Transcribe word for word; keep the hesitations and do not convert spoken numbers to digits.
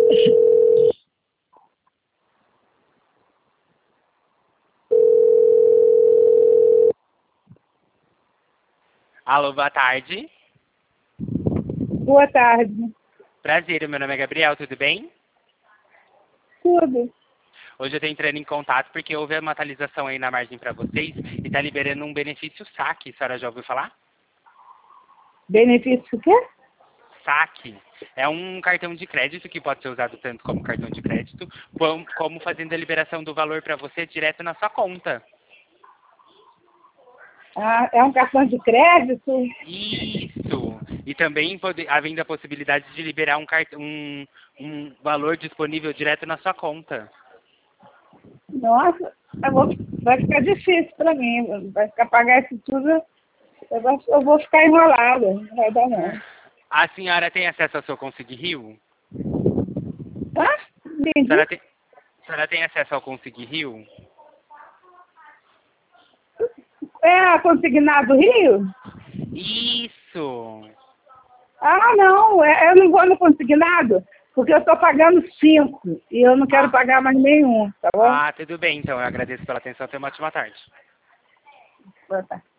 Alô, boa tarde. Boa tarde. Prazer, meu nome é Gabriel, tudo bem? Tudo. Hoje eu estou entrando em contato porque houve uma atualização aí na margem para vocês e está liberando um benefício saque. A senhora já ouviu falar? Benefício o quê? Saque. É um cartão de crédito que pode ser usado tanto como cartão de crédito, como, como fazendo a liberação do valor para você direto na sua conta. Ah, é um cartão de crédito? Isso! E também pode, havendo a possibilidade de liberar um, cart, um, um valor disponível direto na sua conta. Nossa, eu vou, vai ficar difícil para mim. Vai ficar pagar isso tudo. Eu vou, eu vou ficar enrolada. Não vai dar não. A senhora tem acesso ao seu Consig Rio? Ah, A entendi. senhora tem, a senhora tem acesso ao Consig Rio? É consignado Rio? Isso! Ah, não. É, eu não vou no consignado, porque eu estou pagando cinco e eu não quero Ah, pagar mais nenhum, tá bom? ah, tudo bem, então. Eu agradeço pela atenção. Tenha uma ótima tarde. Boa tarde.